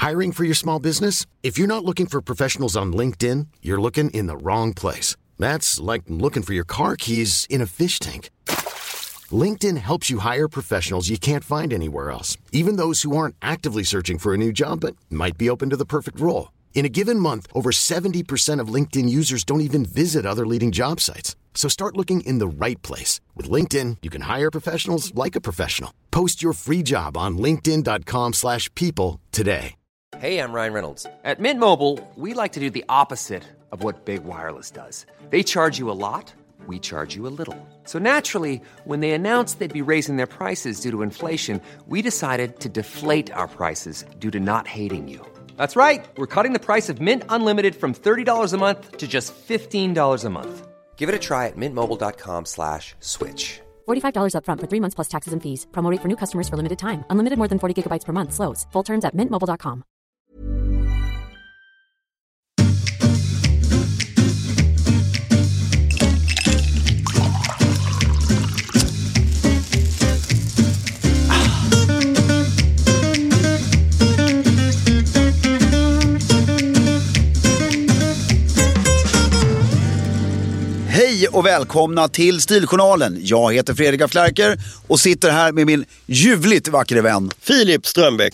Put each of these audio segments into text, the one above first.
Hiring for your small business? If you're not looking for professionals on LinkedIn, you're looking in the wrong place. That's like looking for your car keys in a fish tank. LinkedIn helps you hire professionals you can't find anywhere else, even those who aren't actively searching for a new job but might be open to the perfect role. In a given month, over 70% of LinkedIn users don't even visit other leading job sites. So start looking in the right place. With LinkedIn, you can hire professionals like a professional. Post your free job on linkedin.com/people today. Hey, I'm Ryan Reynolds. At Mint Mobile, we like to do the opposite of what Big Wireless does. They charge you a lot, we charge you a little. So naturally, when they announced they'd be raising their prices due to inflation, we decided to deflate our prices due to not hating you. That's right. We're cutting the price of Mint Unlimited from $30 a month to just $15 a month. Give it a try at mintmobile.com/switch. $45 up front for 3 months plus taxes and fees. Promo rate for new customers for limited time. Unlimited more than 40 gigabytes per month. Slows full terms at mintmobile.com. Hej och välkomna till Stiljournalen. Jag heter Fredrik af Klerker och sitter här med min ljuvligt vackre vän Filip Strömbäck.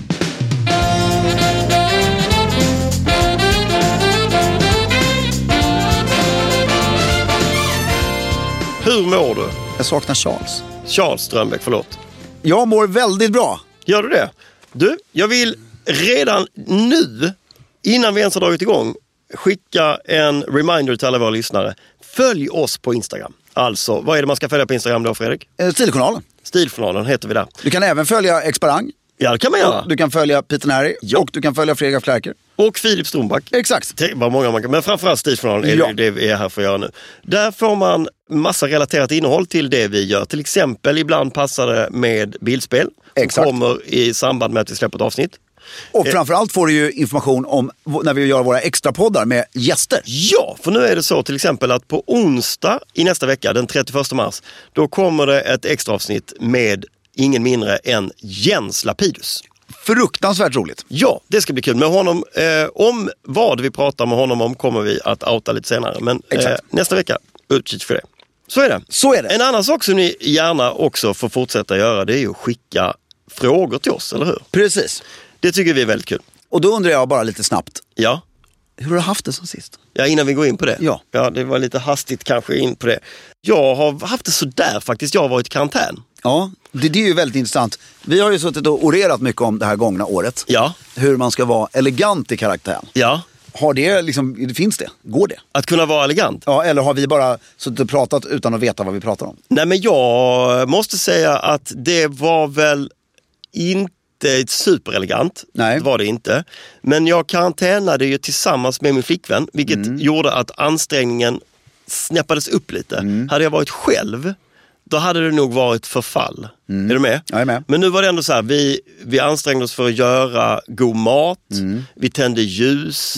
Hur mår du? Jag saknar Charles. Charles Strömbäck, förlåt. Jag mår väldigt bra. Gör du det? Du, jag vill redan nu, innan vi ens har dragit igång, skicka en reminder till alla våra lyssnare. Följ oss på Instagram. Alltså, vad är det man ska följa på Instagram då, Fredrik? Stiljournalen. Stiljournalen heter vi där. Du kan även följa Exparang. Ja, det kan man göra. Du kan följa Peter Neri. Ja. Och du kan följa Fredrik af Klerker. Och Filip Strömbäck. Exakt. Det var många man kan. Men framförallt Stiljournalen är det vi är här för att göra nu. Där får man massa relaterat innehåll till det vi gör. Till exempel, ibland passar det med bildspel. Som kommer i samband med att vi släpper ett avsnitt. Och framförallt får du ju information om när vi gör våra extra poddar med gäster. Ja, för nu är det så till exempel att på onsdag i nästa vecka, den 31 mars, då kommer det ett extra avsnitt med ingen mindre än Jens Lapidus. Fruktansvärt roligt. Ja, det ska bli kul. Med honom, om vad vi pratar med honom om kommer vi att outa lite senare. Men nästa vecka, utkik för det. Så är det. Så är det. En annan sak som ni gärna också får fortsätta göra, det är ju att skicka frågor till oss, eller hur? Precis. Det tycker vi är väldigt kul. Och då undrar jag bara lite snabbt. Ja. Hur har du haft det som sist? Ja, innan vi går in på det. Ja. Ja, det var lite hastigt kanske in på det. Jag har haft det så där faktiskt. Jag har varit i karantän. Ja, det är ju väldigt intressant. Vi har ju suttit och orerat mycket om det här gångna året. Ja. Hur man ska vara elegant i karaktären. Ja. Har det liksom, finns det? Går det? Att kunna vara elegant? Ja, eller har vi bara suttit och pratat utan att veta vad vi pratar om? Nej, men jag måste säga att det var väl inte superelegant. Nej. Det var det inte. Men jag karantänade ju tillsammans med min flickvän, vilket gjorde att ansträngningen snäppades upp lite. Hade jag varit själv, då hade det nog varit förfall. Är du med? Jag är med. Men nu var det ändå så här, vi ansträngde oss för att göra god mat. Vi tände ljus.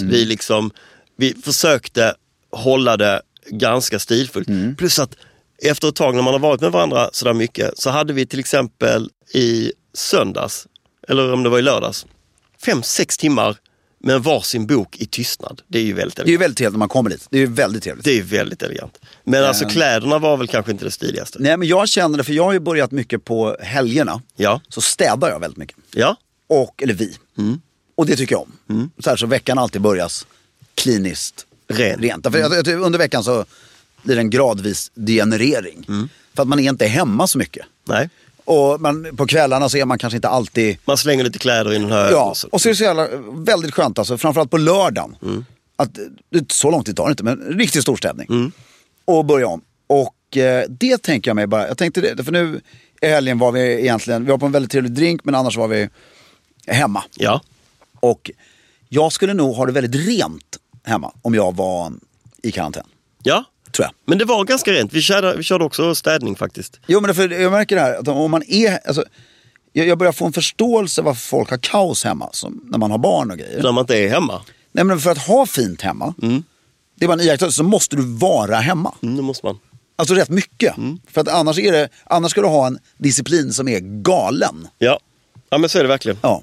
Vi försökte hålla det ganska stilfullt. Plus att efter ett tag när man har varit med varandra så där mycket, så hade vi till exempel i söndags, eller om det var i lördags, 5-6 timmar med varsin bok i tystnad. Det är ju väldigt elegant. Det är ju väldigt trevligt när man kommer dit. Det är ju väldigt trevligt. Det är väldigt elegant. Men alltså kläderna var väl kanske inte det stiligaste. Nej, men jag känner det, för jag har ju börjat mycket på helgerna. Ja. Så städar jag väldigt mycket. Ja. Eller vi. Och det tycker jag om. Så här, så veckan alltid börjas kliniskt rent. För under veckan så blir det en gradvis degenerering. För att man är inte hemma så mycket. Nej. Och på kvällarna så är man kanske inte alltid... Man slänger lite kläder i den här... Ja, och så är det så jävla, väldigt skönt alltså, framförallt på lördagen. Att, så långt det tar inte, men riktigt stor städning. Och börja om. Och det tänker jag mig bara... Jag tänkte det, för nu i helgen var vi egentligen... Vi var på en väldigt trevlig drink, men annars var vi hemma. Ja. Och jag skulle nog ha det väldigt rent hemma om jag var i karantän. Ja. Tror jag. Men det var ganska rent. Vi körde också städning faktiskt. Jo, men för jag märker det här att om man är... Alltså, jag börjar få en förståelse varför folk har kaos hemma som när man har barn och grejer. När man inte är hemma. Nej, men för att ha fint hemma, det är bara en iakttagelse, så måste du vara hemma. Det måste man. Alltså rätt mycket. För att annars ska du ha en disciplin som är galen. Ja, men så är det verkligen. Ja.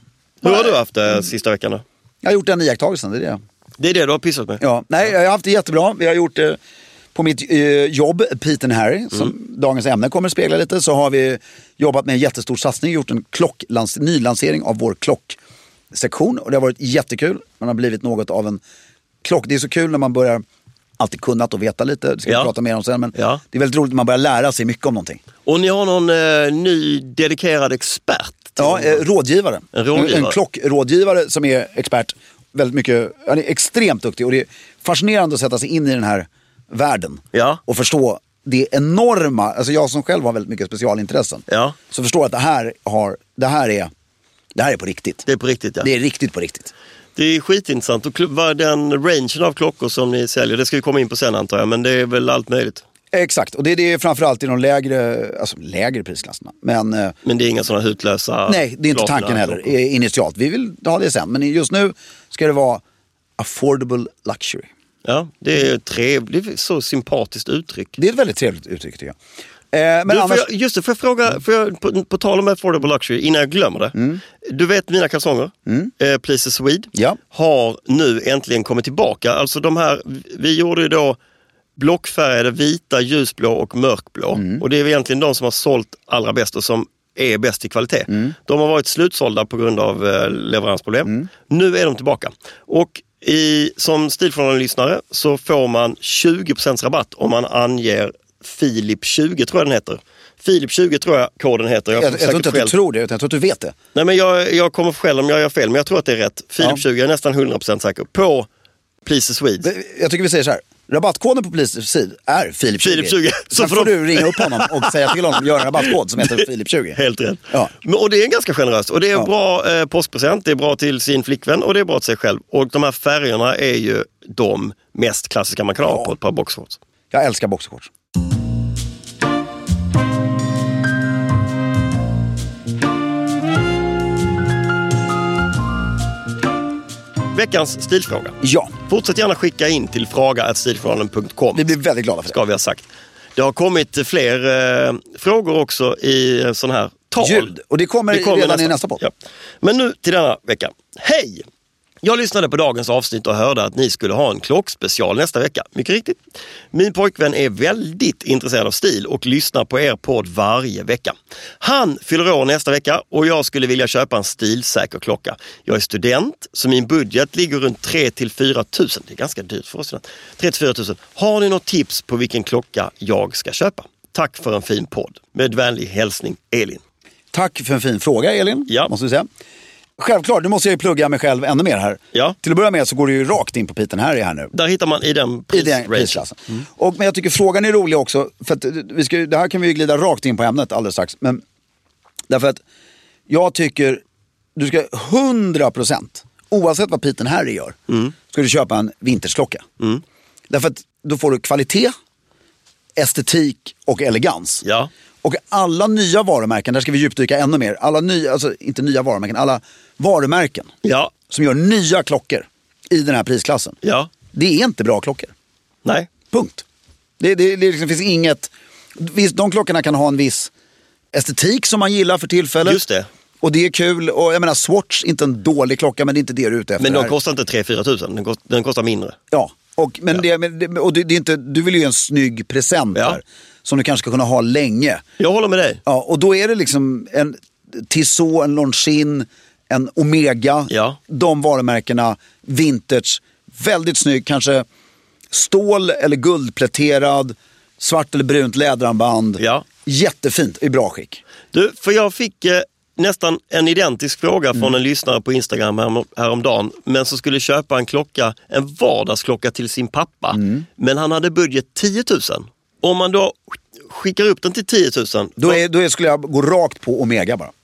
Hur har du haft det sista veckan då? Jag har gjort den iakttagelsen, det är det. Det är det du har pysslat med? Ja, nej, jag har haft det jättebra. Vi har gjort det på mitt jobb, Pete and Harry, som dagens ämne kommer att spegla lite. Så har vi jobbat med en jättestor satsning, gjort en nylansering av vår klocksektion. Och det har varit jättekul. Man har blivit något av en klock. Det är så kul när man börjar alltid kunnat och veta lite. Det ska vi prata mer om sen. Men det är väldigt roligt när man börjar lära sig mycket om någonting. Och ni har någon ny dedikerad expert? Ja, rådgivare. En klockrådgivare som är expert. Väldigt mycket, han är extremt duktig. Och det är fascinerande att sätta sig in i den här världen. Ja. Och förstå det enorma. Alltså jag som själv har väldigt mycket specialintressen. Ja. Så förstår att det här är på riktigt. Det är på riktigt, ja. Det är riktigt på riktigt. Det är skitintressant. Och vad den rangen av klockor som ni säljer, det ska vi komma in på sen antar jag, men det är väl allt möjligt. Exakt, och det är framförallt i de lägre prisklasserna. Men det är inga sådana hutlösa... Nej, det är inte tanken heller initialt. Vi vill ha det sen, men just nu ska det vara affordable luxury. Ja, det är trevligt, det är så sympatiskt uttryck. Det är ett väldigt trevligt uttryck tycker jag. Men får jag fråga, på tal om affordable luxury, innan jag glömmer det. Du vet mina kalsonger, Please Swede, har nu äntligen kommit tillbaka. Alltså de här, vi gjorde ju då blockfärgade, vita, ljusblå och mörkblå. Och det är egentligen de som har sålt allra bäst och som är bäst i kvalitet. De har varit slutsålda på grund av leveransproblem. Nu är de tillbaka. Och som Stilförhållanden-lyssnare så får man 20% rabatt om man anger Filip 20 tror jag den heter. Filip 20 tror jag koden heter. Jag tror inte att du tror det, utan jag tror att du vet det. Nej, men jag kommer själv om jag gör fel, men jag tror att det är rätt. Filip 20, jag är nästan 100% säker på Please Swede. Jag tycker vi säger så här. Rabattkoden på Please Swede är Filip 20. Filip 20. Så får du ringa upp honom och säga till honom att göra en rabattkod som heter Filip 20. Helt rätt. Ja. Och det är ganska generöst. Och det är bra påskpresent, det är bra till sin flickvän och det är bra till sig själv. Och de här färgerna är ju de mest klassiska man kan ha på ett par boxshorts. Jag älskar boxshorts. Veckans stilfråga. Ja. Fortsätt gärna skicka in till fråga@stilförhållanden.com. Vi blir väldigt glada för det. Ska vi ha sagt. Det har kommit fler frågor också i sån här tal. Ljud. Och det kommer redan i nästa podd. Ja. Men nu till denna vecka. Hej! Jag lyssnade på dagens avsnitt och hörde att ni skulle ha en klockspecial nästa vecka. Mycket riktigt. Min pojkvän är väldigt intresserad av stil och lyssnar på er podd varje vecka. Han fyller år nästa vecka och jag skulle vilja köpa en stilsäker klocka. Jag är student så min budget ligger runt 3 till 4 000. Det är ganska dyrt för oss. 3 till 4 000. Har ni något tips på vilken klocka jag ska köpa? Tack för en fin podd. Med vänlig hälsning Elin. Tack för en fin fråga Elin, måste vi säga. Självklart, nu måste jag ju plugga mig själv ännu mer här. Ja. Till att börja med så går det ju rakt in på Pete and Harry här nu. Där hittar man i den prisklassen. Men jag tycker frågan är rolig också. För att det här kan vi ju glida rakt in på ämnet alldeles strax. Men därför att jag tycker du ska 100%, oavsett vad Pete and Harry gör, ska du köpa en vintageklocka. Därför att då får du kvalitet, estetik och elegans. Ja. Och alla nya varumärken, där ska vi djupdyka ännu mer. Alla nya, alltså inte nya varumärken, alla varumärken som gör nya klockor i den här prisklassen. Ja. Det är inte bra klockor. Nej. Punkt. Det liksom finns inget... De klockorna kan ha en viss estetik som man gillar för tillfället. Just det. Och det är kul. Och jag menar, Swatch är inte en dålig klocka, men det är inte det du är ute efter. Men de kostar inte 3-4 000, den kostar mindre. Ja, men det är inte... Du vill ju en snygg present här. Som du kanske ska kunna ha länge. Jag håller med dig. Ja, och då är det liksom en Tissot, en Longines, en Omega. Ja. De varumärkena, vintage, väldigt snygg. Kanske stål eller guldpläterad, svart eller brunt läderarmband. Ja. Jättefint, i bra skick. Du, för jag fick nästan en identisk fråga från en lyssnare på Instagram häromdagen. Men som skulle köpa en klocka, en vardagsklocka till sin pappa. Men han hade budget 10 000. Om man då skickar upp den till 10 000... Då skulle jag gå rakt på Omega bara.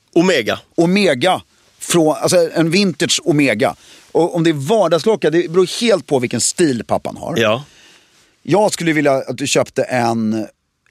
Omega, alltså en vintage Omega. Och om det är vardagsklocka, det beror helt på vilken stil pappan har. Ja. Jag skulle vilja att du köpte en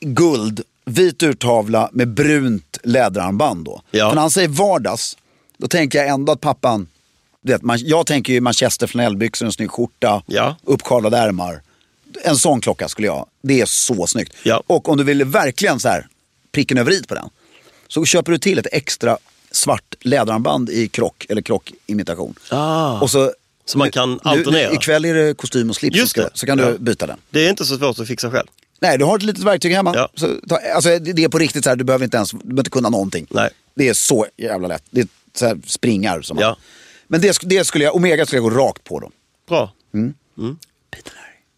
vit urtavla med brunt läderarmband då. Ja. För när han säger vardags, då tänker jag ändå att pappan... jag tänker ju Manchester flanellbyxor, en snygg skjorta, uppkavlade ärmar. En sån klocka skulle jag. Det är så snyggt. Ja. Och om du vill verkligen så här pricken över i på den, så köper du till ett extra svart läderarmband i krock eller krockimitation. Och så man kan alternera. Ikväll är det kostym och slips. Just det. Så kan du byta den. Det är inte så svårt att fixa själv. Nej, du har ett litet verktyg hemma. Ja. Så, alltså, det är på riktigt så här, du behöver inte kunna någonting. Nej. Det är så jävla lätt. Det är så här springar som Ja. Men det skulle jag, Omega skulle jag gå rakt på dem. Bra. Peter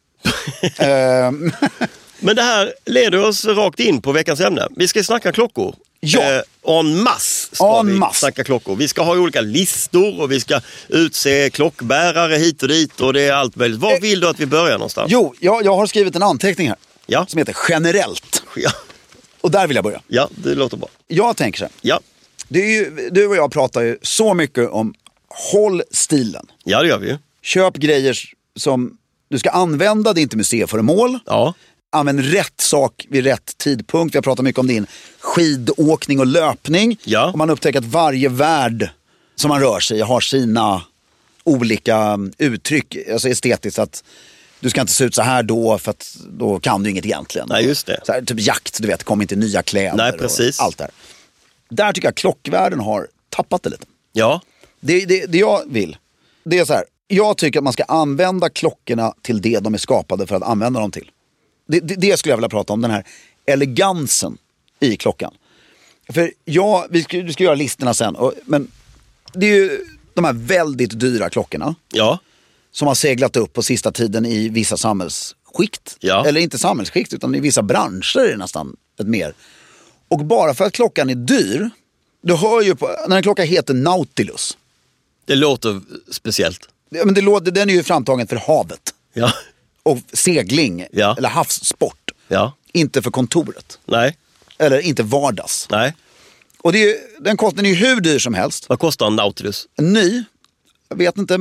Larry. Men det här leder oss rakt in på veckans ämne. Vi ska snacka klockor. Ja. En masse ska En vi masse. snacka klockor. Vi ska ha olika listor och vi ska utse klockbärare hit och dit och det är allt möjligt. Var vill du att vi börjar någonstans? Jo, jag har skrivit en anteckning här. Ja. Som heter generellt. Ja. Och där vill jag börja. Ja, det låter bra. Jag tänker så här. Ja, Det är ju, du och jag pratar ju så mycket om håll stilen. ja det gör vi ju. Köp grejer som du ska använda, det är inte museiföremål. Ja, Använd rätt sak vid rätt tidpunkt. Vi har pratat mycket om din skidåkning och löpning. Ja. Och man upptäcker att varje värld som man rör sig i har sina olika uttryck, alltså estetiskt, att du ska inte se ut så här då, för att då kan du inget egentligen. Nej, just det. Så här, typ jakt, du vet, det kommer inte nya kläder. Nej, precis. Och allt det här. Där tycker jag klockvärlden har tappat det lite. ja, Det jag vill, det är så här. Jag tycker att man ska använda klockorna till det de är skapade för att använda dem till. Det skulle jag vilja prata om, den här elegansen i klockan. För vi ska göra listorna sen. Men det är ju de här väldigt dyra klockorna ja, som har seglat upp på sista tiden i vissa samhällsskikt. Ja. Eller inte samhällsskikt, utan i vissa branscher är det nästan ett mer. Och bara för att klockan är dyr, du hör ju på, när en klocka heter Nautilus. det låter speciellt. Men den är ju framtagen för havet. Ja, Och segling, Ja. eller havssport. ja, Inte för kontoret. nej, Eller inte vardags. nej. Och den kostar ju hur dyr som helst. Vad kostar en Nautilus? En ny, jag vet inte,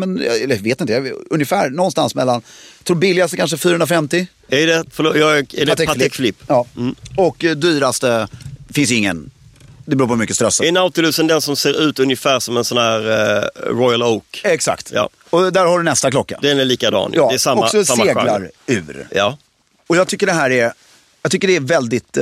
ungefär någonstans mellan, jag tror billigaste kanske 450. Är det Patek Philippe? Ja. Och dyraste finns ingen. Det beror på hur mycket strössel. Är Nautilusen den som ser ut ungefär som en sån här Royal Oak? Exakt. Ja. Och där har du nästa klocka. Den är likadan. Ja, Det är samma, också samma seglar genre. ur. Ja. Och jag tycker det är väldigt,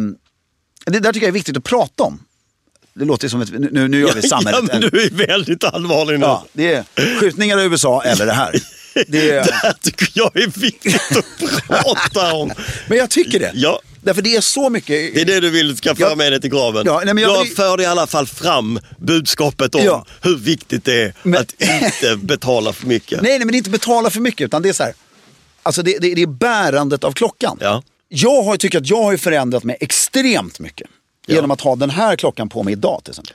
det där tycker jag är viktigt att prata om. Det låter som nu gör vi samhället. Ja, men du är väldigt allvarlig nu. Ja, det är skjutningar i USA eller det här. Det här tycker jag är viktigt att prata om. Men jag tycker det. Ja. Därför det är så mycket. Det är det du vill ska föra med dig till graven. Ja, nej, men jag för i alla fall fram budskapet om hur viktigt det är att inte betala för mycket. Nej, men det är inte betala för mycket, utan det är så här. Alltså det är bärandet av klockan. Ja. Jag tycker att jag har förändrat mig extremt mycket. Genom att ha den här klockan på mig idag till exempel.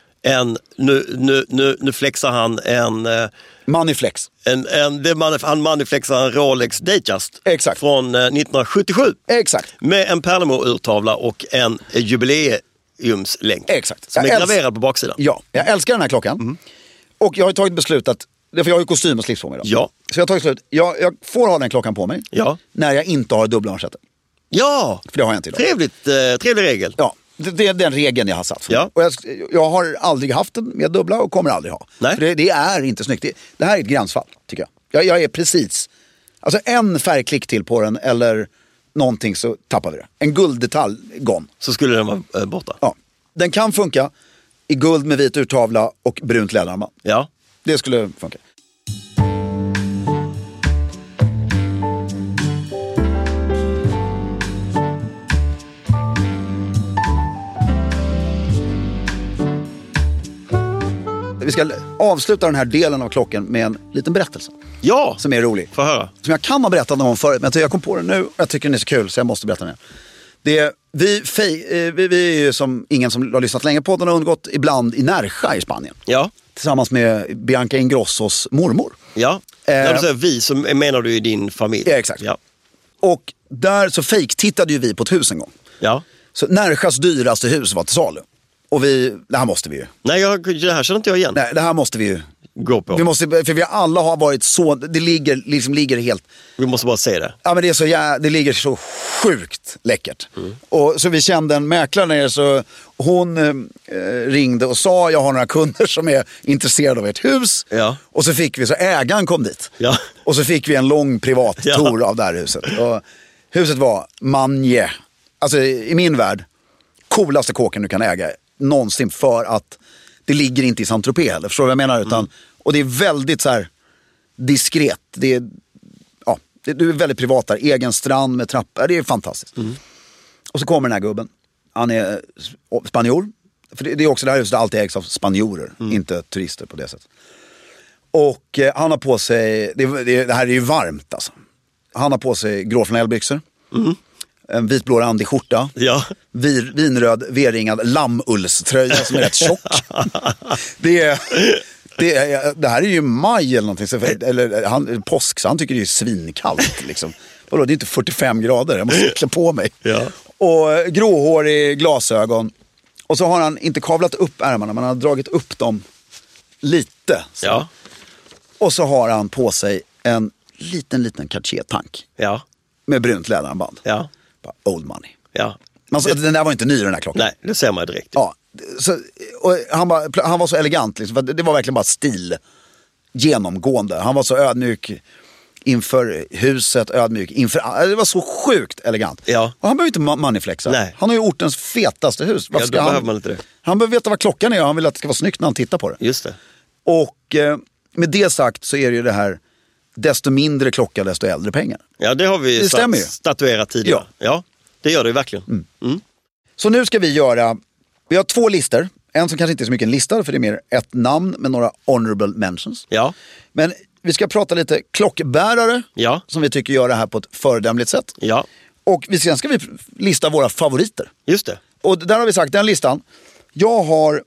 Nu flexar han en... Moneyflex. Han maniflexar en Rolex Datejust. Exakt. Från 1977. Exakt. Med en Perlemo-urtavla och en jubileumslänk. Exakt. Som är graverad på baksidan. Ja, jag älskar den här klockan. Och jag har tagit beslut att, för jag har ju kostym och slips på mig idag. Ja. Så jag har tagit beslut, jag får ha den klockan på mig. Ja. När jag inte har dubbla manschetter. Ja, För det har jag inte idag. trevlig regel. Ja, det är den regeln jag har satt för mig. Ja. Och jag har aldrig haft den med dubbla och kommer aldrig ha. Nej. För det är inte snyggt. Det här är ett gränsfall, tycker jag. Jag är precis. Alltså en färgklick till på den eller någonting så tappar vi det. En gulddetalj, gone. Så skulle den vara borta. Ja. Den kan funka i guld med vit urtavla och brunt läderarmband. Ja. Det skulle funka. Vi ska avsluta den här delen av klockan med en liten berättelse. Ja, Som är rolig. få höra. Som jag kan ha berättat någon förut, men jag kom på den nu och jag tycker den är så kul så jag måste berätta den. Vi är ju som ingen som har lyssnat länge på den har undgått ibland i Nerja i Spanien. Ja. Tillsammans med Bianca Ingrossos mormor. Ja. När du säger vi så menar du i din familj. Ja, exakt. Ja. Och där så tittade ju vi på ett hus en gång. Ja. Så Nerjas dyraste hus var till salu. Och det här måste vi ju. Nej, det här känner inte jag igen. Nej, det här måste vi ju. Gå på. För vi alla har varit så, det ligger helt. Vi måste bara se det. Ja, men det ligger så sjukt läckert. Och så vi kände en mäklare nere, så hon ringde och sa jag har några kunder som är intresserade av ert hus. Ja. Och så fick vi, så ägaren kom dit. Ja. Och så fick vi en lång privat tour av det här huset. Och huset var manje. Alltså i min värld, coolaste kåken du kan äga någonsin, för att det ligger inte i Saint-Tropez heller, förstår du vad jag menar? Utan, och det är väldigt så här diskret. Det är, ja, det är väldigt privat där. Egen strand med trappor. Det är fantastiskt. Och så kommer den här gubben. Han är spanjor. För det är också det här huset alltid ägs av spanjorer. Inte turister på det sättet. Och han har på sig, det här är ju varmt alltså. Han har på sig grå flanellbyxor. En vitblå randig skjorta. Ja. Vinröd V-ringad lammullströja som är rätt tjock. Det här är ju maj eller någonting. Eller påsk, så han tycker det är svinkallt liksom. Vadå, det är inte 45 grader, jag måste klä på mig. Ja. Och gråhårig, glasögon. Och så har han inte kavlat upp ärmarna, men han har dragit upp dem lite. Så. Ja. Och så har han på sig en liten Cartier-tank. Ja. Med brunt läderarmband. Ja. Old money. Ja. Alltså, den där var inte ny, den här klockan. Nej, det ser man direkt. Ja, så, och han var så elegant liksom, för det var verkligen bara stil genomgående. Han var så ödmjuk inför huset, ödmjuk inför, det var så sjukt elegant. Ja. Och han behöver inte moneyflexa. Nej. Han har ju ortens fetaste hus. Ja, då behöver man inte det. Han behöver veta vad klockan är och han vill att det ska vara snyggt när han tittar på det. Just det. Och med det sagt så är det ju det här, desto mindre klocka, desto äldre pengar. Ja, det har vi statuerat tidigare. Ja, det gör det ju verkligen. Så nu ska vi har 2 listor. En som kanske inte är så mycket en lista, för det är mer ett namn med några honorable mentions. Ja. Men vi ska prata lite klockbärare som vi tycker gör det här på ett föredömligt sätt. Ja. Och sen ska vi lista våra favoriter. Just det. Och där har vi sagt, den listan. Jag har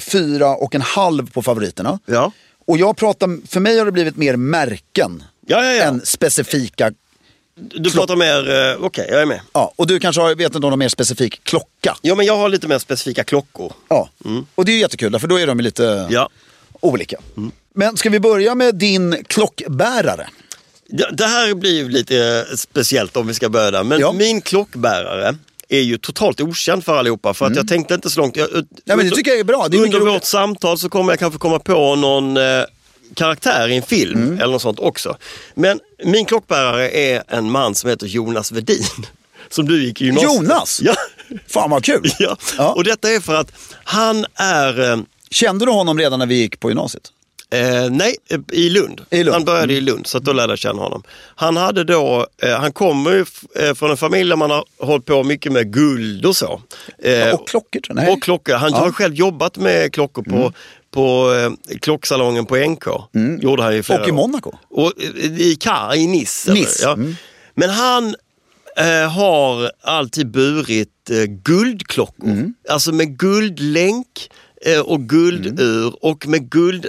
4,5 på favoriterna. Ja. Och för mig har det blivit mer märken än specifika. Du pratar mer, okej, jag är med. Ja, och du kanske vet någon mer specifik klocka. Ja, men jag har lite mer specifika klockor. Ja, och det är ju jättekul, för då är de lite olika. Men ska vi börja med din klockbärare? Det här blir ju lite speciellt om vi ska börja där. Men min klockbärare är ju totalt okänd för allihopa. För att jag tänkte inte så långt. Nej, men det tycker jag är bra. Det är under vårt samtal så kommer jag kanske komma på någon karaktär i en film eller något sånt också. Men min klockbärare är en man som heter Jonas Wedin. Som du gick i gymnasiet. Jonas? Ja. Fan vad kul. Ja. Och detta är för att han är... Kände du honom redan när vi gick på gymnasiet? Nej, i Lund. Han började i Lund, så att då lärde jag känna honom. Han hade då, han kommer ju från en familj där man har hållit på mycket med guld och så. Och klockor, tror jag. Och klockor. Han har själv jobbat med klockor på klocksalongen på NK. Gjorde han ju flera och i Monaco. Och i Nice. Ja. Men han har alltid burit guldklockor. Alltså med guldlänk och guldur och med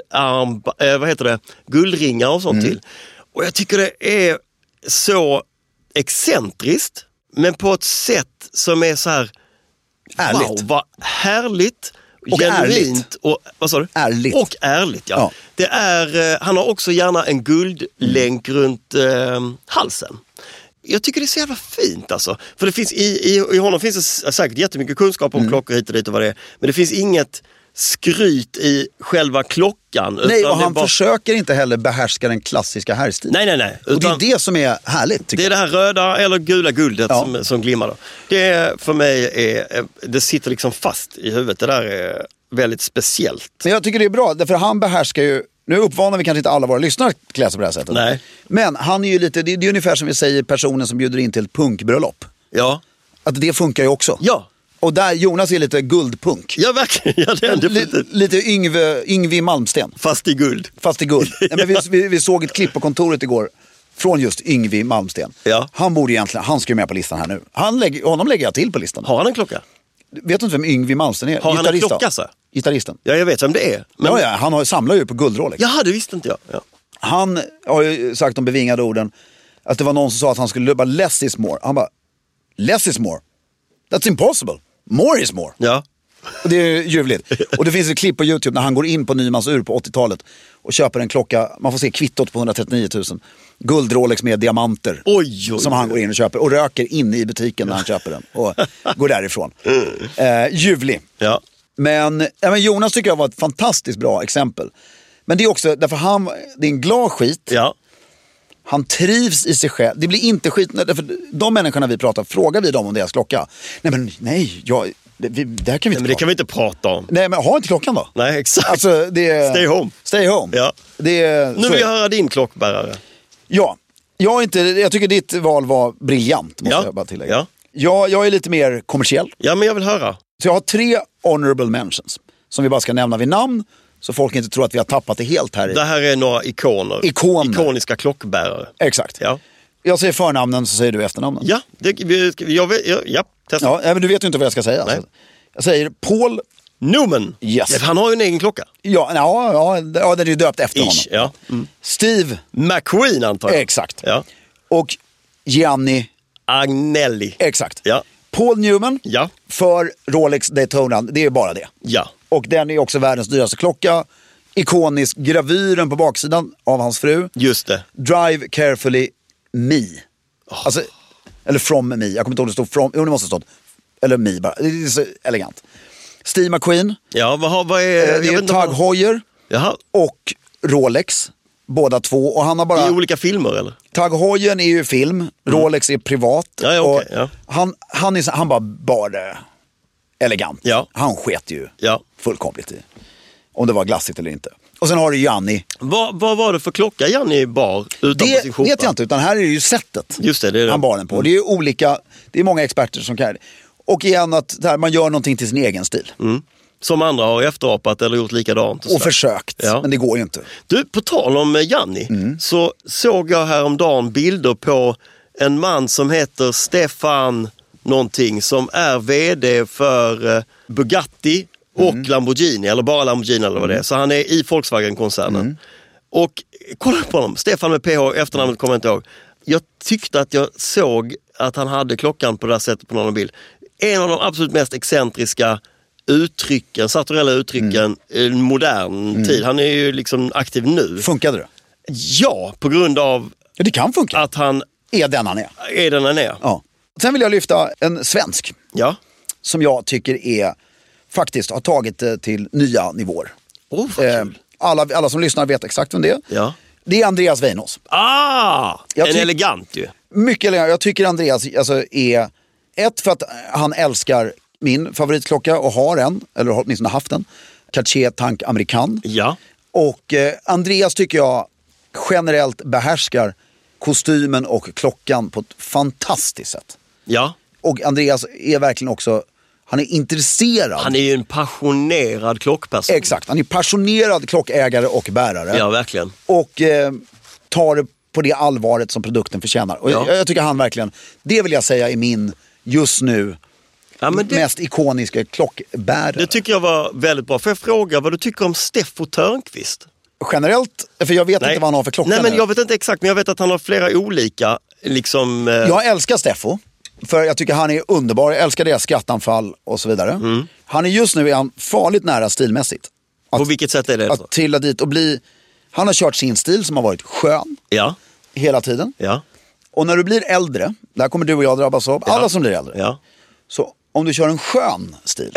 guldringar och sånt till. Och jag tycker det är så excentriskt, men på ett sätt som är så här ärligt. Wow, vad härligt och genuint ärligt. Och vad sa du? Ärligt. Och ärligt, ja. Det är, han har också gärna en guldlänk runt halsen. Jag tycker det är så jävla fint alltså. För det finns i honom finns det säkert jättemycket kunskap om klockor hit och dit och vad det är. Men det finns inget skryt i själva klockan. Nej, och han försöker inte heller behärska den klassiska herrstilen. Nej. Och det är det som är härligt, tycker jag. Det är det här röda eller gula guldet som glimmar då. Det för mig det sitter liksom fast i huvudet. Det där är väldigt speciellt. Men jag tycker det är bra, därför han behärskar ju. Nu uppvanar vi kanske inte alla våra lyssnare att klä sig på det här sättet. Nej. Men han är ju lite, det är ungefär som vi säger personen som bjuder in till ett punkbröllop. Ja. Att det funkar ju också. Ja. Och där Jonas är lite guldpunk. Ja, verkligen. Ja, det är lite Yngwie Malmsten. Fast i guld. Nej, men vi såg ett klipp på kontoret igår från just Yngwie Malmsten. Ja. Han ska ju med på listan här nu. Honom lägger jag till på listan. Har han en klocka? Vet du inte vem Yngwie Malmsten är? Har han en klocka så? Gitarristen. Ja, jag vet vem det är. Men... Ja, han samlar ju på guldrolex. Jaha, det visste inte jag. Ja. Han har ju sagt de bevingade orden att det var någon som sa att han skulle bara less is more. Han bara, less is more? That's impossible. More is more. Ja. Och det är ljuvligt. Och det finns ett klipp på YouTube när han går in på Nymans ur på 80-talet och köper en klocka. Man får se kvittot på 139 000. Guldrolex med diamanter. Oj. Som han går in och köper. Och röker in i butiken när han köper den. Och går därifrån. Ljuvlig. Ja. Men Jonas tycker jag var ett fantastiskt bra exempel. Men det är också, därför det är en glad skit. Ja. Han trivs i sig själv. Det blir inte skit, därför de människorna vi pratar, frågar vi dem om deras klocka. Nej, Det här kan vi inte Men det kan vi inte prata om. Nej, men ha inte klockan då. Nej, exakt. Alltså, det är... Stay home. Stay home. Ja. Nu vill jag höra din klockbärare. Ja, jag tycker ditt val var briljant, måste jag bara tillägga. Ja. Jag är lite mer kommersiell. Ja, men jag vill höra. Så jag har 3 honorable mentions som vi bara ska nämna vid namn, så folk inte tror att vi har tappat det helt här. Det här är några ikoner. Ikoniska klockbärare. Exakt. Ja. Jag säger förnamnen, så säger du efternamnen. Ja, testa. Ja, men du vet ju inte vad jag ska säga. Nej. Alltså. Jag säger Paul Newman. Yes. Ja, han har ju en egen klocka. Ja, den är ju döpt efter honom. Ja. Steve McQueen antar jag. Exakt. Ja. Och Gianni Agnelli. Exakt. Ja. Paul Newman Ja. för Rolex Daytona, det är bara det. Ja. Och den är också världens dyraste klocka. Ikonisk, gravyren på baksidan av hans fru. Just det. Drive carefully me. Alltså, eller from me. Jag kommer inte ihåg det stod from. Jo, det måste stå. Eller me bara. Det är så elegant. Steve McQueen. Ja, vad är... Det är Tag Heuer och Rolex. Båda två. Och han har bara... I olika filmer eller? Tag Heuer är ju film. Rolex är privat. Ja, okay, ja. Han bara elegant. Ja. Han sket ju fullkomligt i om det var glassigt eller inte. Och sen har du Gianni. Vad var det för klocka Gianni bar utanför sin skjorta? Det vet jag inte, utan här är det ju sättet. Just det, är det. Han bar den på. Det är ju olika, det är många experter som kan. Och igen att man gör någonting till sin egen stil. Som andra har efterapat eller gjort likadant. Och försökt, men det går ju inte. Du, på tal om Gianni, så såg jag häromdagen bilder på en man som heter Stefan någonting, som är vd för Bugatti och Lamborghini, eller bara Lamborghini eller vad det är. Så han är i Volkswagen-koncernen. Och kolla på honom, Stefan med PH, efternamnet kommer jag inte ihåg. Jag tyckte att jag såg att han hade klockan på det här sättet på någon bild. En av de absolut mest excentriska uttrycken, sartoriella uttrycken i modern tid. Han är ju liksom aktiv nu. Funkade det? Ja, på grund av det kan funka. Att han är den han är. Ja. Sen vill jag lyfta en svensk. Ja. Som jag tycker faktiskt har tagit det till nya nivåer. Alla som lyssnar vet exakt vem det är. Ja. Det är Andreas Weinås. Elegant ju. Mycket elegant. Jag tycker Andreas är för att han älskar min favoritklocka och har en, eller har åtminstone haft en, Cartier Tank American. Ja. Och Andreas tycker jag generellt behärskar kostymen och klockan på ett fantastiskt sätt. Ja. Och Andreas är verkligen också, han är intresserad. Han är ju en passionerad klockperson. Exakt, han är passionerad klockägare och bärare. Ja, verkligen. Och tar det på det allvaret som produkten förtjänar. Och jag tycker han verkligen, det vill jag säga är min just nu mest ikoniska klockbärare. Det tycker jag var väldigt bra. Får jag fråga vad du tycker om Steffo Törnqvist? Generellt, för jag vet inte vad han har för klocka. Nej, men jag vet inte exakt, men jag vet att han har flera olika liksom... Jag älskar Steffo, för jag tycker han är underbar. Jag älskar deras skrattanfall och så vidare. Han är just nu farligt nära stilmässigt. På vilket sätt är det? Att trilla dit och bli... Han har kört sin stil som har varit skön hela tiden. Ja. Och när du blir äldre, där kommer du och jag drabbas av, alla som blir äldre. Ja. Så om du kör en skön stil,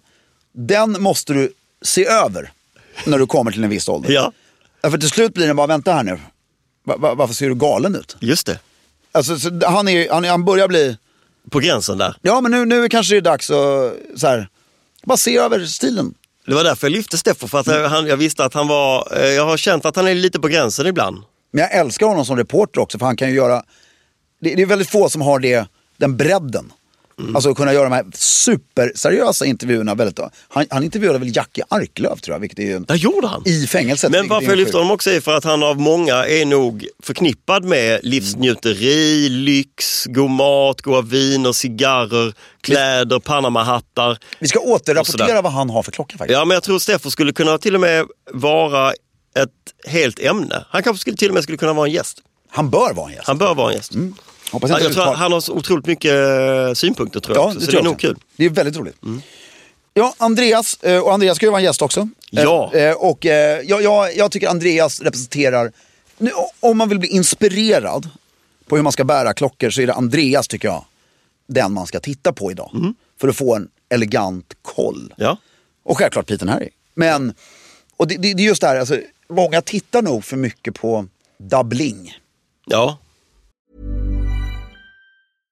den måste du se över när du kommer till en viss ålder. Ja. För till slut blir den bara, vänta här nu. Varför ser du galen ut? Just det. Alltså, han börjar bli... På gränsen där. Ja, men nu kanske det är dags att bara se över stilen. Det var därför jag lyfte Steffo, för att jag visste att han var... Jag har känt att han är lite på gränsen ibland. Men jag älskar honom som reporter också, för han kan ju göra... Det är väldigt få som har den bredden. Alltså att kunna göra de här superseriösa intervjuerna väldigt... Han intervjuade väl Jackie Arklöv, tror jag, vilket är ju... Det gjorde han. I fängelset. Men varför jag lyfter honom också är för att han av många är nog förknippad med livsnjuteri, lyx, god mat, goda viner, cigarrer, kläder, Panama-hattar. Vi ska återrapportera vad han har för klocka faktiskt. Ja, men jag tror Steffo skulle kunna till och med vara ett helt ämne. Han kanske till och med skulle kunna vara en gäst. Han bör vara en gäst. Han bör vara en gäst. Jag tror han har så otroligt mycket synpunkter, tror jag. Så det är nog kul. Det är väldigt roligt. Ja, Andreas, och Andreas ska ju vara en gäst också. Ja. Och jag tycker Andreas representerar, om man vill bli inspirerad på hur man ska bära klockor, så är det Andreas, tycker jag, den man ska titta på idag. För att få en elegant koll. Ja. Och självklart Pete Harry. Men, och det är just det här, alltså, många tittar nog för mycket på doubling. Ja.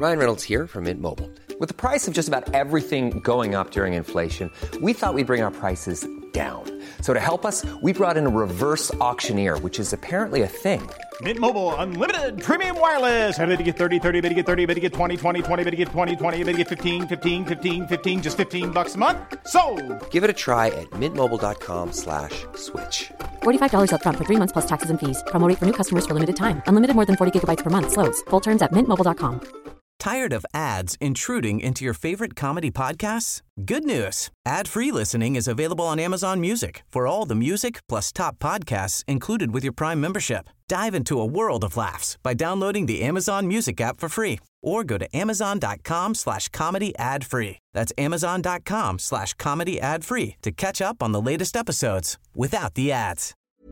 Ryan Reynolds here from Mint Mobile. With the price of just about everything going up during inflation, we thought we'd bring our prices down. So to help us, we brought in a reverse auctioneer, which is apparently a thing. Mint Mobile Unlimited Premium Wireless. How to get 30, 30, bit to get 30, bit to get 20, 20, 20, bit to get 20, 20, bit to get 15, 15, 15, 15, just $15 a month? Sold! Give it a try at mintmobile.com/switch. $45 up front for 3 months plus taxes and fees. Promo rate for new customers for limited time. Unlimited more than 40 gigabytes per month. Slows full terms at mintmobile.com. Tired of ads intruding into your favorite comedy podcasts? Good news. Ad-free listening is available on Amazon Music for all the music plus top podcasts included with your Prime membership. Dive into a world of laughs by downloading the Amazon Music app for free or go to amazon.com/comedy ad-free. That's amazon.com/comedy ad-free to catch up on the latest episodes without the ads.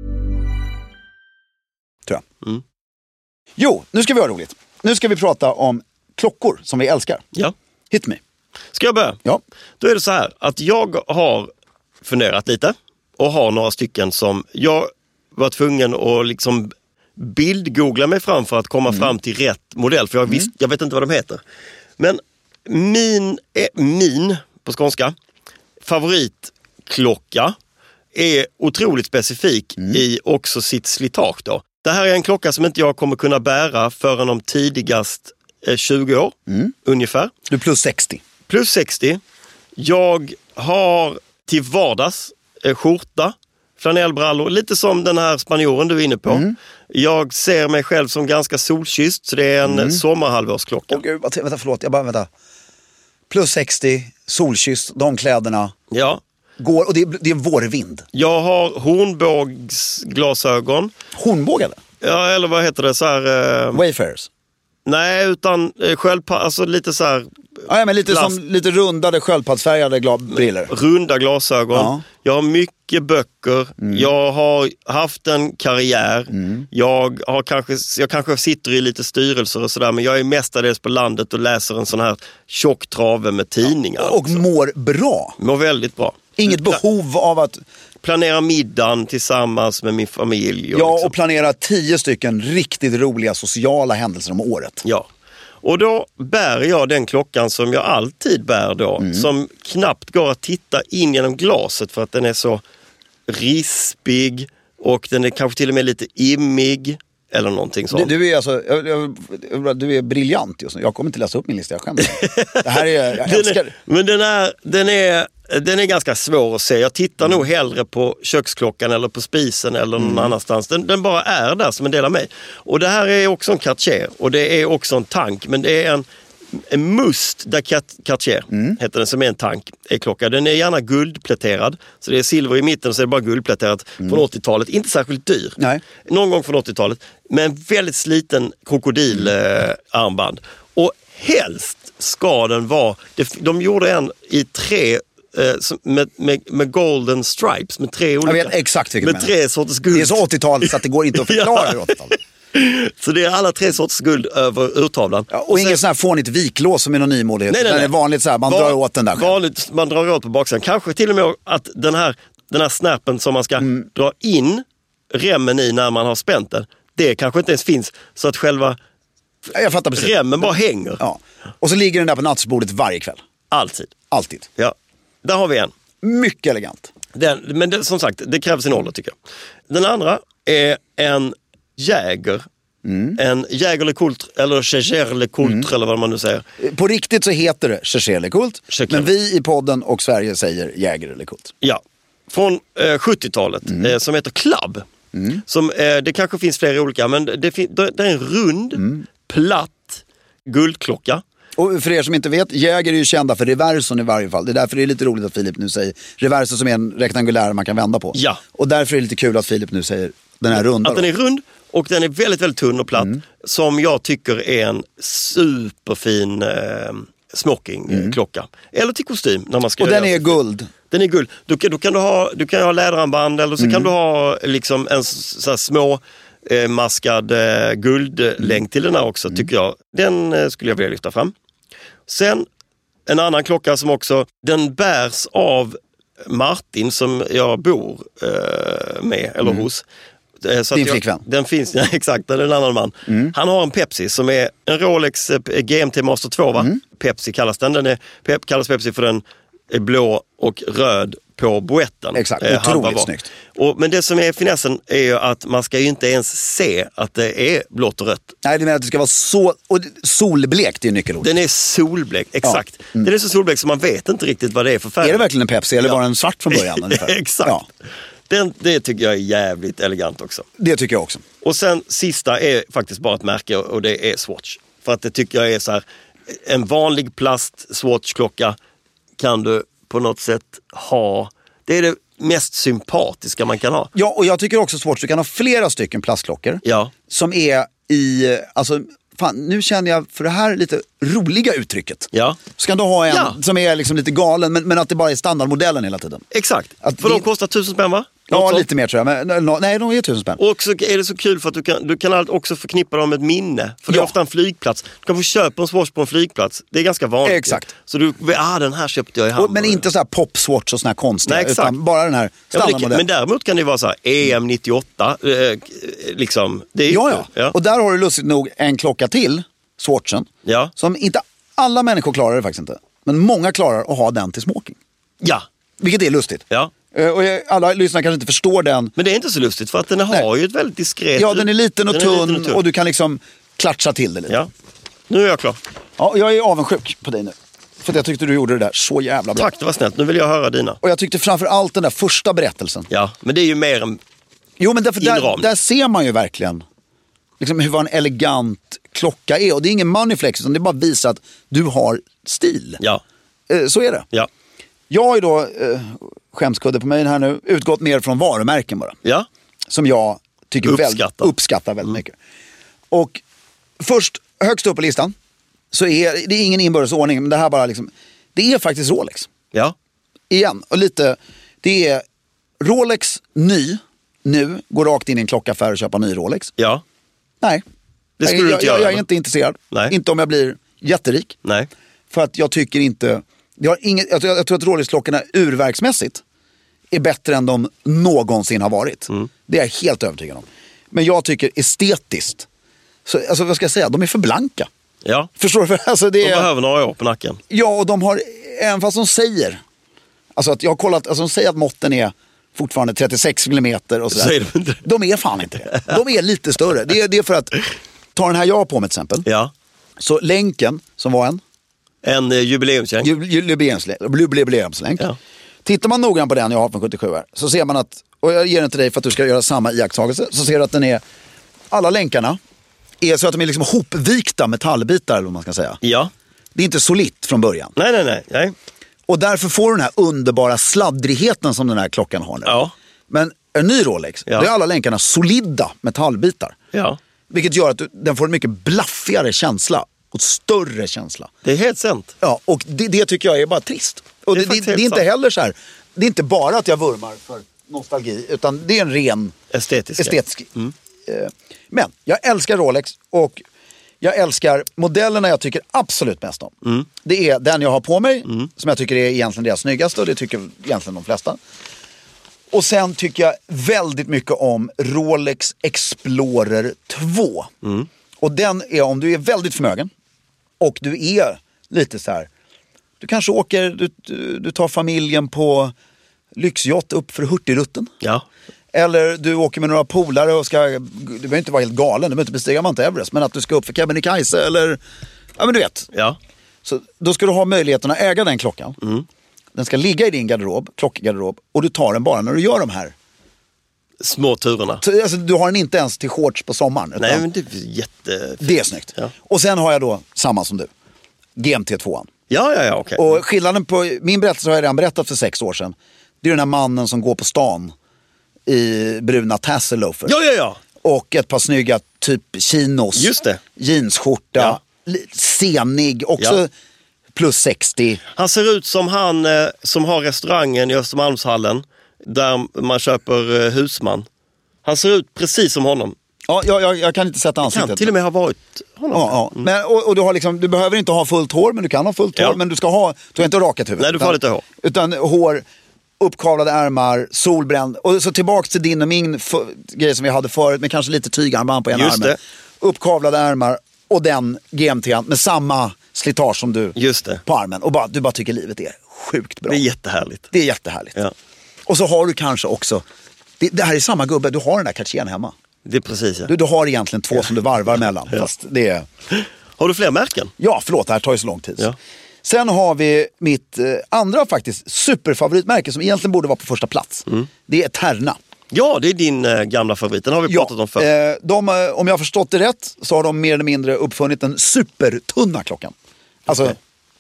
Tror jag. Jo, nu ska vi ha roligt. Nu ska vi prata om klockor som vi älskar. Ja. Hit me. Ska jag börja? Ja. Då är det så här att jag har funderat lite och har några stycken som jag var tvungen att liksom bildgoogla mig fram för att komma fram till rätt modell. För jag vet inte vad de heter. Men min på skånska favoritklocka är otroligt specifik i också sitt slitage då. Det här är en klocka som inte jag kommer kunna bära förrän om tidigast 20 år ungefär. Du är plus 60. Plus 60. Jag har till vardags skjorta, flanellbrallor, lite som den här spanjoren du är inne på. Jag ser mig själv som ganska solkysst, så det är en sommarhalvårsklocka. Åh gud, vänta, förlåt. Vänta. Plus 60, solkysst, de kläderna. Ja. Går, och det är en vårvind. Jag har hornbågsglasögon. Hornbågade? Ja, eller vad heter det? Så här, Wayfarers? Nej, utan alltså lite så här... Ja, men lite som lite rundade sköldpaddsfärgade briller. Runda glasögon. Ja. Jag har mycket böcker. Jag har haft en karriär. Jag kanske sitter i lite styrelser och sådär, men jag är mestadels på landet och läser en sån här tjock trave med tidningar. Och mår bra. Mår väldigt bra. Inget behov av att... Planera middagen tillsammans med min familj. Och och planera 10 stycken riktigt roliga sociala händelser om året. Ja. Och då bär jag den klockan som jag alltid bär då. Som knappt går att titta in genom glaset för att den är så rispig. Och den är kanske till och med lite immig. Eller någonting sånt. Du är alltså, du är briljant just nu. Jag kommer inte läsa upp min lista, jag skämmer. Det här är, jag älskar det. Men den är ganska svår att se. Jag tittar nog hellre på köksklockan eller på spisen eller någon annanstans. Den bara är där som en del av mig. Och det här är också en Cartier och det är också en tank. Men det är en Must de Cartier heter den, som är en tank är klocka. Den är gärna guldpläterad. Så det är silver i mitten och så är det bara guldpläterat från 80-talet. Inte särskilt dyr. Nej. Någon gång från 80-talet. Men en väldigt sliten krokodilarmband. Och helst ska den vara... De gjorde en i 3 med golden stripes. Med 3 olika... Jag vet exakt vilket. Med 3 sorters guld. Det är så 80-talet så att det går inte att förklara hur 80-talet. Så det är alla 3 sorters guld över urtavlan. Ja, och ingen sån här fånigt viklås som är någon nymodighet. Nej. Det är vanligt så här, man drar åt den där. Vanligt, man drar åt på baksidan. Kanske till och med att den här snärpen som man ska dra in remmen i när man har spänt den. Det kanske inte ens finns, så att själva jag fattar precis. Remmen bara hänger. Ja. Och så ligger den där på nattbordet varje kväll. Alltid. Ja, där har vi en. Mycket elegant. Men som sagt, det krävs en ålder tycker jag. Den andra är en Jäger. En Jäger LeCoultre eller Jaeger LeCoultre eller vad man nu säger. På riktigt så heter det Jaeger LeCoultre. Men vi i podden och Sverige säger Jäger LeCoultre. Ja, från 70-talet som heter Club. Som, det kanske finns flera olika, men det är en rund, platt guldklocka. Och för er som inte vet, Jäger är ju kända för reverson i varje fall. Det är därför det är lite roligt att Filip nu säger reverson som är en rektangulär man kan vända på. Ja. Och därför är det lite kul att Filip nu säger den här runda. Att den är rund och den är väldigt, väldigt tunn och platt. Som jag tycker är en superfin smokingklocka. Eller till kostym. När man ska och den är guld. Den är guld. Du kan ha läderarmband eller så kan du ha liksom en så här små maskad guldlänk till den här också tycker jag. Den skulle jag vilja lyfta fram. Sen en annan klocka som också, den bärs av Martin som jag bor med eller hos. Så din flickvän? Den finns, ja, exakt, det är en annan man. Han har en Pepsi som är en Rolex GMT Master 2, va? Pepsi kallas den. Kallas Pepsi för den är blå och röd på boetten. Exakt, otroligt snyggt. Men det som är finessen är ju att man ska ju inte ens se att det är blått och rött. Nej, det menar att det ska vara så... Och solblekt är ju nyckelord. Den är solblek, exakt. Ja. Den är så solblek så man vet inte riktigt vad det är för färg. Är det verkligen en Pepsi eller var den svart från början? Exakt. Ja. Det tycker jag är jävligt elegant också. Det tycker jag också. Och sen sista är faktiskt bara ett märke och det är Swatch. För att det tycker jag är så här, en vanlig plast Swatch-klocka kan du på något sätt ha. Det är det mest sympatiska man kan ha. Ja, och jag tycker också Swatch, du kan ha flera stycken plastklockor. Ja. Som är i, alltså, fan, nu känner jag för det här lite roliga uttrycket. Ja. Så kan du ha en som är liksom lite galen, men att det bara är standardmodellen hela tiden. Exakt, för de kostar 1000 spänn, va? Ja, lite mer tror jag. Men, nej, de är 1000 spänn. Och så är det så kul för att du kan också förknippa dem med ett minne. För det är ofta en flygplats. Du kan få köpa en Swatch på en flygplats. Det är ganska vanligt. Exakt. Så den här köpte jag i Hamburg. Men inte så här pop-Swatch och såna här konstiga. Nej, utan bara den här standardmodellen. Men däremot kan det vara så här EM98. Liksom. Det är ja. Och där har du lustigt nog en klocka till, Swatchen. Ja. Som inte alla människor klarar det faktiskt inte. Men många klarar att ha den till smoking. Ja. Vilket är lustigt. Ja. Och alla lyssnare kanske inte förstår den. Men det är inte så lustigt för att den har ju ett väldigt diskret... Ja, den är liten och tunn och du kan liksom klatscha till det lite. Ja, nu är jag klar. Ja, jag är avundsjuk på dig nu. För att jag tyckte du gjorde det där så jävla bra. Tack, det var snällt. Nu vill jag höra dina. Och jag tyckte framför allt den där första berättelsen. Ja, men det är ju mer en... Jo, men där ser man ju verkligen liksom hur en elegant klocka är. Och det är ingen moneyflex, utan det är bara visa att du har stil. Ja. Så är det. Ja. Jag har ju då, skämskudde på mig här nu, utgått mer från varumärken bara. Ja. Som jag tycker uppskattar väldigt mycket. Och först, högst upp på listan, så är det ingen inbördes ordning, men det här bara liksom, det är faktiskt Rolex. Ja. Igen, och lite, det är Rolex ny, nu, går rakt in i en klockaffär och köpa ny Rolex. Ja. Nej. Det skulle du inte göra. Jag är inte intresserad. Nej. Inte om jag blir jätterik. Nej. För att jag tycker inte, jag tror att Rolex-klockorna urverksmässigt är bättre än de någonsin har varit. Det är jag helt övertygad om. Men jag tycker estetiskt, så, alltså vad ska jag säga, de är för blanka. Ja. Förstår du? Alltså de behöver några år på nacken. Ja, och de har, även fast de säger, alltså att jag har kollat, alltså de säger att måtten är fortfarande 36 millimeter och sådär. De är fan inte det. De är lite större. Det är för att, ta den här jag har på mig till exempel. Ja. Så länken, som var en jubileumslänk. Jubileumslänk. Ja. Tittar man noggrant på den jag har från 77 här, så ser man att, och jag ger den till dig för att du ska göra samma iakttagelse, så ser du att den är, alla länkarna är så att de är liksom hopvikta metallbitar, eller vad man ska säga. Ja. Det är inte solitt från början. Nej. Och därför får du den här underbara sladdrigheten som den här klockan har nu. Ja. Men en ny Rolex, då är alla länkarna solida metallbitar. Ja. Vilket gör att den får en mycket blaffigare känsla och större känsla. Det är helt sant. Ja, och det tycker jag är bara trist. Och det är inte heller så här, det är inte bara att jag vurmar för nostalgi, utan det är en ren estetisk. Men jag älskar Rolex och jag älskar modellerna jag tycker absolut mest om. Det är den jag har på mig, som jag tycker är egentligen deras snyggaste, och det tycker egentligen de flesta. Och sen tycker jag väldigt mycket om Rolex Explorer 2. Och den är, om du är väldigt förmögen och du är lite så här, du kanske åker, du tar familjen på lyxjott upp för Hurtigrutten. Ja. Eller du åker med några polare och ska, du behöver inte vara helt galen, du behöver inte bestiga Mount Everest, men att du ska upp för Kebnekaise eller, ja men du vet. Ja. Så då ska du ha möjligheten att äga den klockan. Den ska ligga i din garderob, klockgarderob, och du tar den bara när du gör de här små turerna. Så, alltså, du har den inte ens till shorts på sommaren. Nej, men det är jättefint. Det är snyggt. Ja. Och sen har jag då samma som du, GMT2an. Ja, okej. Och skillnaden på, min berättelse har jag redan berättat för 6 år sedan. Det är den här mannen som går på stan i bruna tasselloafer. Ja. Och ett par snygga typ chinos. Just det. Jeansskjorta, senig, också plus 60. Han ser ut som han som har restaurangen i Östermalmshallen där man köper husman. Han ser ut precis som honom. Ja, jag kan inte sätta ansiktet. Kan till och med ha varit honom. Ja. Men, och du har liksom, du behöver inte ha fullt hår, men du kan ha fullt hår, men du ska inte ha rakat huvud. Nej, du får lite hår. Utan hår, uppkavlade ärmar, solbränd. Och så tillbaks till din och min grej som vi hade förut med kanske lite tygarmband på ena armen. det. Uppkavlade ärmar och den GMT:n med samma slitage som du på armen. Och du bara tycker livet är sjukt bra. Det är jättehärligt. Det är jättehärligt. Ja. Och så har du kanske också, det här är samma gubbe, du har den där Cartiern hemma. Det är precis, ja. Du har egentligen två som du varvar mellan. Fast det är... Har du fler märken? Ja, förlåt, det här tar ju så lång tid. Ja. Sen har vi mitt andra faktiskt superfavoritmärke som egentligen borde vara på första plats. Det är Terna. Ja, det är din gamla favorit. Den har vi pratat om förr. Om jag har förstått det rätt så har de mer eller mindre uppfunnit den supertunna klockan. Alltså,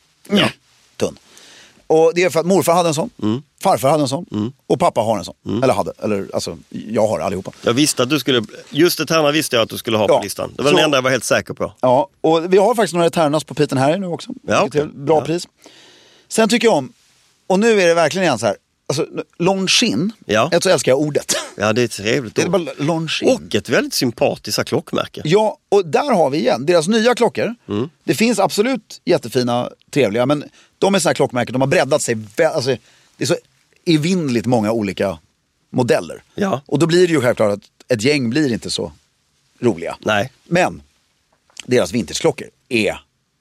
tunn. Och det är för att morfar hade en sån, farfar hade en sån och pappa har en sån. Eller jag har allihopa. Jag visste att du skulle, just det Terna visste jag att du skulle ha på listan. Det var den enda jag var helt säker på. Ja, och vi har faktiskt några Ternas på Piten här nu också. Ja, okay. Bra pris. Sen tycker jag om, och nu är det verkligen igen så här, alltså Longines, så älskar jag ordet. Ja, det är ett trevligt ord. Det är bara Longines. Och ett väldigt sympatiskt klockmärke. Ja, och där har vi igen deras nya klockor. Det finns absolut jättefina, trevliga, men de är såna här klockmärken, de har breddat sig. Alltså, det är så evinnerligt många olika modeller. Ja. Och då blir det ju självklart att ett gäng blir inte så roliga. Nej. Men deras vintageklockor är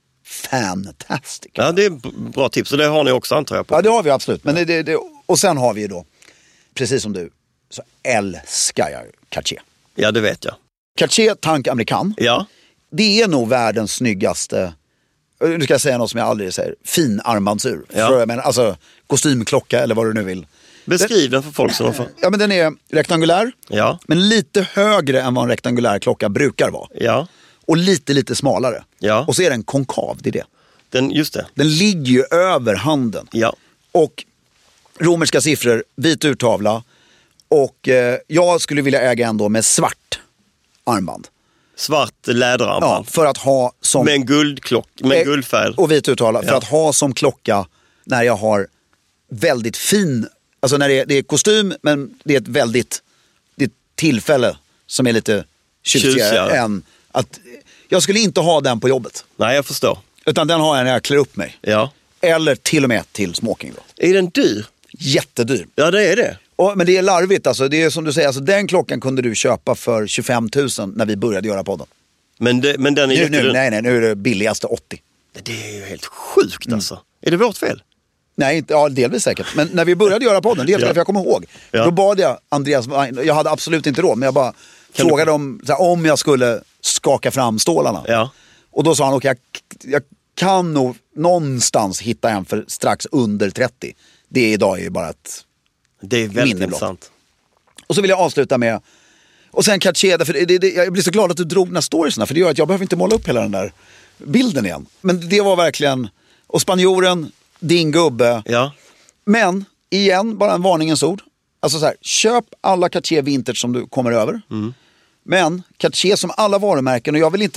fantastic. Ja, det är bra tips. Och det har ni också, antar jag på. Ja, det har vi absolut. Men och sen har vi ju då, precis som du, så älskar jag Cartier. Ja, det vet jag. Cartier Tank American. Ja. Det är nog världens snyggaste, nu ska jag säga något som jag aldrig säger, fin armbandsur. Ja. Alltså kostymklocka eller vad du nu vill. Beskriv den för folk som de får. Ja, men den är rektangulär. Ja. Men lite högre än vad en rektangulär klocka brukar vara. Ja. Och lite smalare. Ja. Och så är den konkav, det är det. Just det. Den ligger ju över handen. Ja. Och romerska siffror, vit urtavla. Och jag skulle vilja äga en då med svart armband. Svart läderarmband. Ja, för att ha som... Med en guldfärg. Och vit urtavla. För att ha som klocka när jag har väldigt fin... Alltså när det är kostym, men det är ett tillfälle som är lite tjusigare än att... Jag skulle inte ha den på jobbet. Nej, jag förstår. Utan den har jag när jag klär upp mig. Ja. Eller till och med till smoking då. Är den dyr? Jättedyr. Ja, det är det. Men det är larvigt alltså. Det är som du säger, alltså, den klockan kunde du köpa för 25 000 när vi började göra podden. Men den är jättedyr. Nej, nu är det billigaste 80. Det är ju helt sjukt alltså. Är det vårt fel? Nej, delvis säkert. Men när vi började göra podden, det är därför jag kommer ihåg. Ja. Då bad jag Andreas, jag hade absolut inte råd, men jag bara frågade om jag skulle skaka fram stålarna. Ja. Och då sa han, okej, jag kan nog någonstans hitta en för strax under 30. Det idag är ju bara ett... Det är väldigt intressant. Och så vill jag avsluta med... Och sen Cartier, för jag blir så glad att du drog den här storiesna, för det gör att jag behöver inte måla upp hela den där bilden igen. Men det var verkligen... Och spanjoren, din gubbe. Ja. Men, igen, bara en varningens ord. Alltså så här, köp alla Cartier vintage som du kommer över. Men Cartier som alla varumärken, och jag vill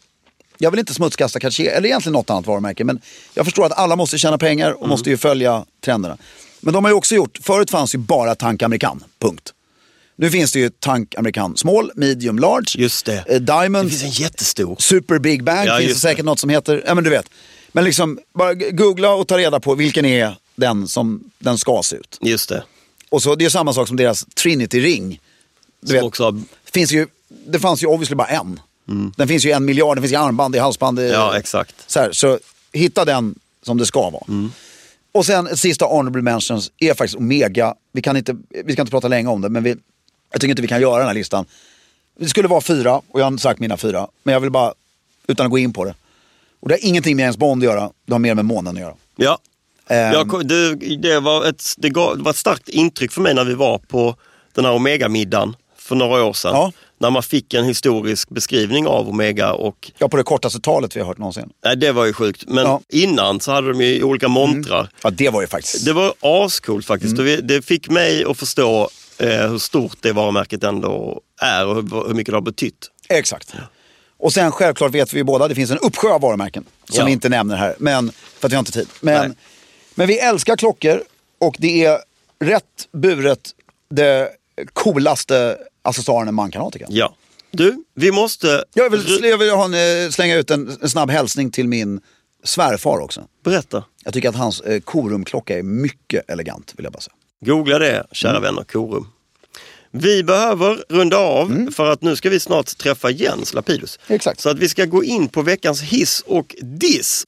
inte smutskasta Cartier, eller egentligen något annat varumärke, men jag förstår att alla måste tjäna pengar och måste ju följa trenderna. Men de har ju också gjort, förut fanns ju bara Tank American, punkt. Nu finns det ju Tank American Small, Medium, Large. Just det. Diamond. Det finns en jättestor. Super Big Bang, finns det säkert något som heter, ja men du vet. Men liksom, bara googla och ta reda på vilken är den som den ska se ut. Just det. Och så, det är samma sak som deras Trinity-ring. Du vet, också har... det fanns ju obviously bara en. Den finns ju 1 miljard, den finns i armband, i halsband. Ja, exakt. Så hitta den som det ska vara. Och sen ett sista honorable mentions är faktiskt Omega. Vi ska inte prata länge om det, men jag tycker inte vi kan göra den här listan. Det skulle vara 4, och jag har sagt mina 4. Men jag vill bara, utan att gå in på det. Och det har ingenting med James Bond att göra. Det har mer med månen att göra. Ja. Det var ett starkt intryck för mig när vi var på den här Omega-middagen för några år sedan. Ja. När man fick en historisk beskrivning av Omega och... Ja, på det kortaste talet vi har hört någonsin. Nej, det var ju sjukt. Men innan så hade de ju olika montrar. Ja, det var ju faktiskt... Det var ascoolt faktiskt. Det fick mig att förstå hur stort det varumärket ändå är och hur mycket det har betytt. Exakt. Ja. Och sen självklart vet vi båda, det finns en uppsjö av varumärken som vi inte nämner här, men, för att vi har inte tid. Men vi älskar klockor, och det är rätt buret det coolaste accessoaren man kan ha, tycker jag. Ja. Du, vi måste... Jag vill slänga ut en snabb hälsning till min svärfar också. Berätta. Jag tycker att hans korumklocka är mycket elegant, vill jag bara säga. Googla det, kära vänner, Korum. Vi behöver runda av för att nu ska vi snart träffa Jens Lapidus. Exakt. Så att vi ska gå in på veckans hiss och diss.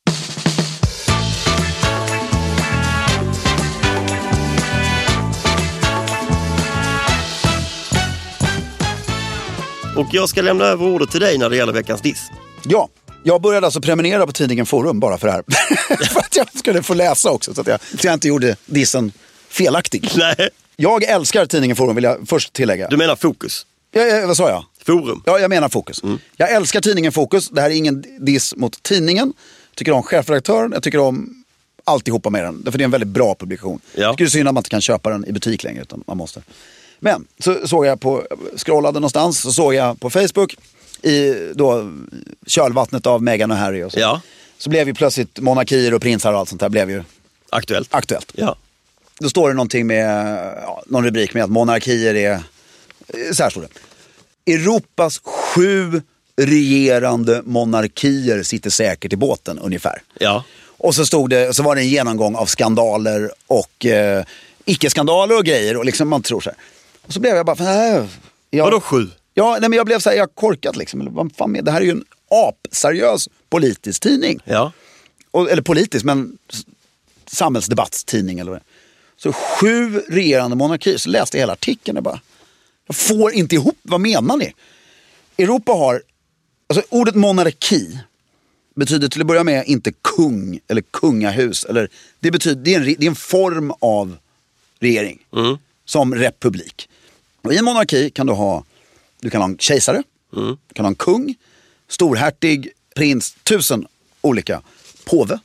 Och jag ska lämna över ordet till dig när det gäller veckans diss. Ja, jag började alltså prenumerera på tidningen Forum bara för det här. För att jag skulle få läsa också, så att jag inte gjorde dissen felaktig. Nej. Jag älskar tidningen Forum, vill jag först tillägga. Du menar Fokus? Vad sa jag? Forum. Ja, jag menar Fokus. Jag älskar tidningen Fokus. Det här är ingen diss mot tidningen. Jag tycker om chefredaktören. Jag tycker om alltihopa med den. För det är en väldigt bra publikation. Ja. Jag tycker det är synd att man inte kan köpa den i butik längre, utan man måste. Men så såg jag scrollade någonstans, så såg jag på Facebook i då kölvattnet av Meghan och Harry och så. Ja. Så blev ju plötsligt monarkier och prinsar och allt sånt där blev ju Aktuellt. Ja. Då står det någonting med någon rubrik med att monarkier är så här står det. Europas 7 regerande monarkier sitter säkert i båten ungefär. Ja. Och så så var det en genomgång av skandaler och icke-skandaler och grejer och liksom man tror så här. Och så blev jag bara Vadå 7? Ja, nej, men jag blev så här, jag korkat liksom. Eller, vad fan med? Det här är ju en seriös politisk tidning. Ja. Eller politisk, men samhällsdebattstidning eller vad det är. Så 7 regerande monarkier, så läste jag hela artikeln och bara, jag får inte ihop, vad menar ni? Europa har, alltså ordet monarki betyder till att börja med inte kung eller kungahus. Eller, det betyder, det är en form av regering. Som republik. Och i en monarki kan du ha en kejsare, du kan ha en kung, storhertig, prins, 1000 olika, påve.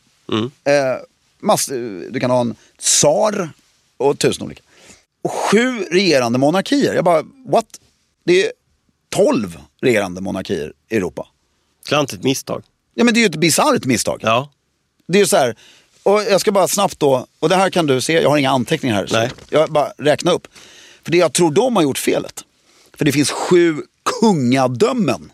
Du kan ha en tsar och 1000 olika. Och 7 regerande monarkier. Jag bara, what? Det är 12 regerande monarkier i Europa. Klantigt misstag. Ja, men det är ju ett bizarrt misstag. Ja. Det är ju så här, och jag ska bara snabbt då, och det här kan du se, jag har inga anteckningar här. Nej. Så jag bara räkna upp. För det jag tror de har gjort felet. För det finns 7 kungadömen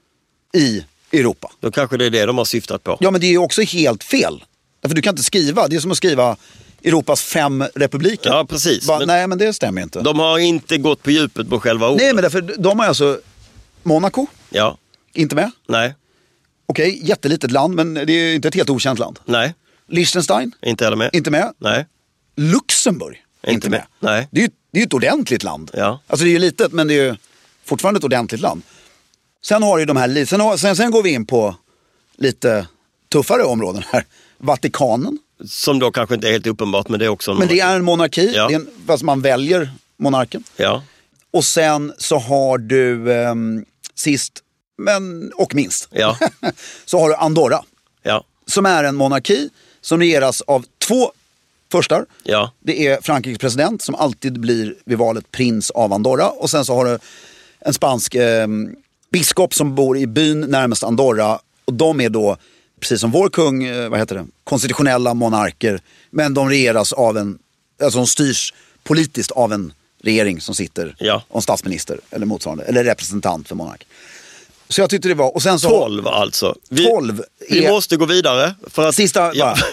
i Europa. Då kanske det är det de har syftat på. Ja, men det är ju också helt fel. För du kan inte skriva, det är som att skriva Europas 5 republiker. Ja, precis. Bara, nej, men det stämmer inte. De har inte gått på djupet på själva ordet. Nej, men därför, de har alltså Monaco, inte med. Nej. Okej, jättelitet land, men det är inte ett helt okänt land. Nej. Liechtenstein, Inte heller med. inte med. Nej. Luxemburg, inte med. Nej. Det är ju ett ordentligt land. Ja. Alltså det är ju litet, men det är ju fortfarande ett ordentligt land. Sen har ju de här, sen går vi in på lite tuffare områden här. Vatikanen. Som då kanske inte är helt uppenbart, men det är också en Men det är en monarki, Ja. det är fast man väljer monarken. Ja. Och sen så har du sist, men och minst, så har du Andorra. Ja. Som är en monarki som regeras av 2 förstar. Ja. Det är Frankrikes president som alltid blir vid valet prins av Andorra. Och sen så har du en spansk biskop som bor i byn närmast Andorra. Och de är då, precis som vår kung, konstitutionella monarker. Men de regeras av de styrs politiskt av en regering som sitter, och en statsminister eller motsvarande, eller representant för monark. Så jag tyckte det var, och sen så 12 alltså. 12 vi måste gå vidare för att sista,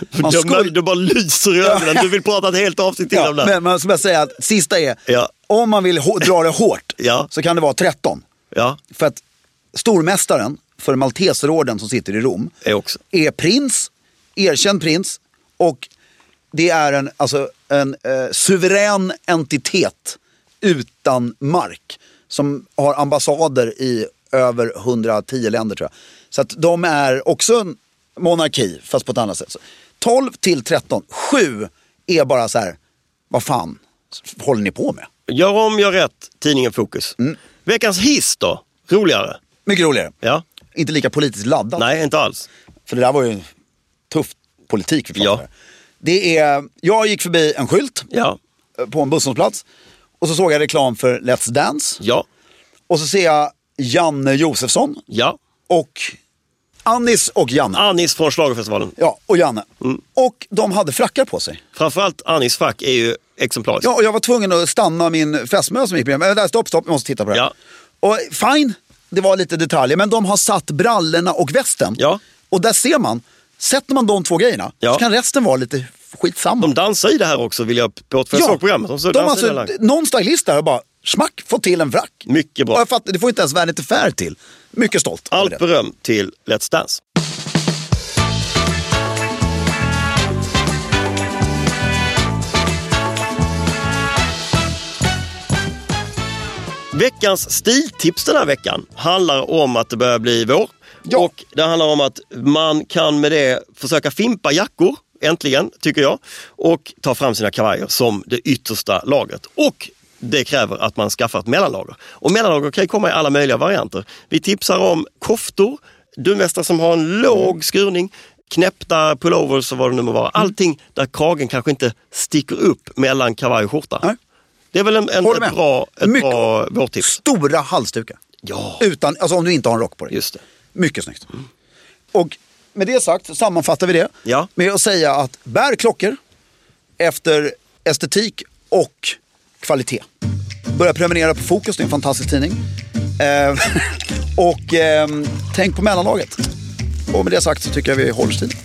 du bara lyser i ögonen. Du vill prata ett helt avsnitt till om det. Men man ska bara säga att sista är, om man vill dra det hårt, så kan det vara 13. Ja. För att stormästaren för Malteserorden som sitter i Rom är prins, erkänd prins, och det är en suverän entitet utan mark som har ambassader i över 110 länder, tror jag. Så att de är också en monarki, fast på ett annat sätt. Så 12 till 13. 7 är bara så här, vad fan håller ni på med? Gör om, gör rätt, tidningen Fokus. Veckans hiss då? Roligare? Mycket roligare. Ja. Inte lika politiskt laddat. Nej, inte alls. För det där var ju tuff politik. Jag gick förbi en skylt på en busshållplats. Och så såg jag reklam för Let's Dance. Ja. Och så ser jag Janne Josefsson. Ja. Och Anis och Janne. Anis från Schlagerfestivalen. Ja, och Janne. Och de hade frackar på sig. Framförallt Anis frack är ju exemplariskt. Ja, och jag var tvungen att stanna min fästmö som gick med. Men stopp, vi måste titta på det. Ja. Och fine, det var lite detaljer. Men de har satt brallorna och västen. Ja. Och där ser man, sätter man de 2 grejerna så kan resten vara lite skitsamma. De dansar i det här också, vill jag påstå. Jag såg programmet. Någon stylist där har bara smack, få till en vrack. Mycket bra. Jag fattar, det får inte ens Vanity Fair till. Mycket stolt. Allt beröm till Let's Dance. Veckans stiltips den här veckan handlar om att det börjar bli vår. Ja. Och det handlar om att man kan med det försöka fimpa jackor, äntligen tycker jag. Och ta fram sina kavajer som det yttersta lagret. Och det kräver att man skaffar ett mellanlager. Och mellanlager kan ju komma i alla möjliga varianter. Vi tipsar om koftor, dunvästar som har en låg skurning, knäppta pullovers och vad det nu må vara. Allting där kragen kanske inte sticker upp mellan kavaj och skjorta. Nej. Det är väl ett bra vårtips. Stora halsdukar. Ja. Utan, alltså om du inte har en rock på dig. Just det. Mycket snyggt. Och med det sagt så sammanfattar vi det med att säga att bär klockor efter estetik och kvalitet. Börja prenumerera på Fokus, det är en fantastisk tidning. Och tänk på mellanlaget. Och med det sagt så tycker jag vi håller stil.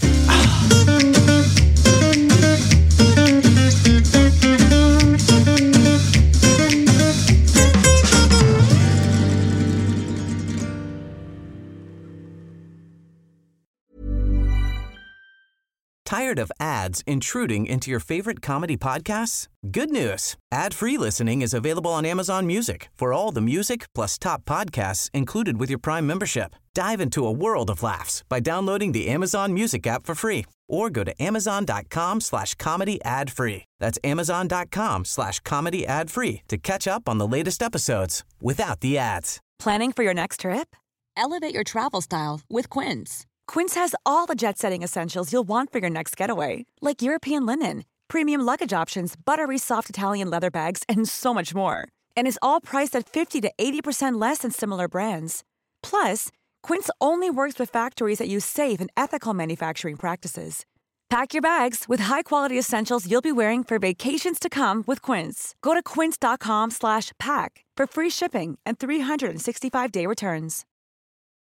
Tired of ads intruding into your favorite comedy podcasts? Good news. Ad-free listening is available on Amazon Music for all the music plus top podcasts included with your Prime membership. Dive into a world of laughs by downloading the Amazon Music app for free or go to amazon.com/comedy ad-free. That's amazon.com/comedy ad-free to catch up on the latest episodes without the ads. Planning for your next trip? Elevate your travel style with Quince. Quince has all the jet-setting essentials you'll want for your next getaway, like European linen, premium luggage options, buttery soft Italian leather bags, and so much more. And is all priced at 50 to 80% less than similar brands. Plus, Quince only works with factories that use safe and ethical manufacturing practices. Pack your bags with high-quality essentials you'll be wearing for vacations to come with Quince. Go to quince.com/pack for free shipping and 365-day returns.